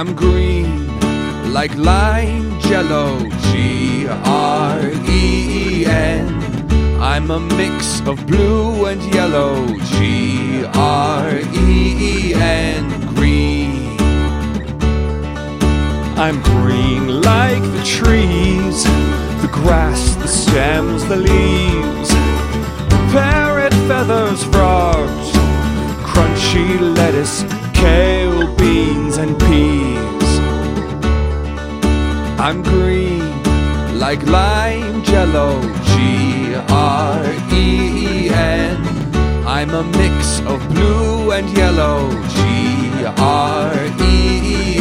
I'm green like lime jello, Green. I'm a mix of blue and yellow, Green, green. I'm green like the trees, the grass, the stems, the leaves, parrot feathers, frogs, crunchy lettuce, kale, beans and peas. I'm green like lime jello, Green. I'm a mix of blue and yellow, Green.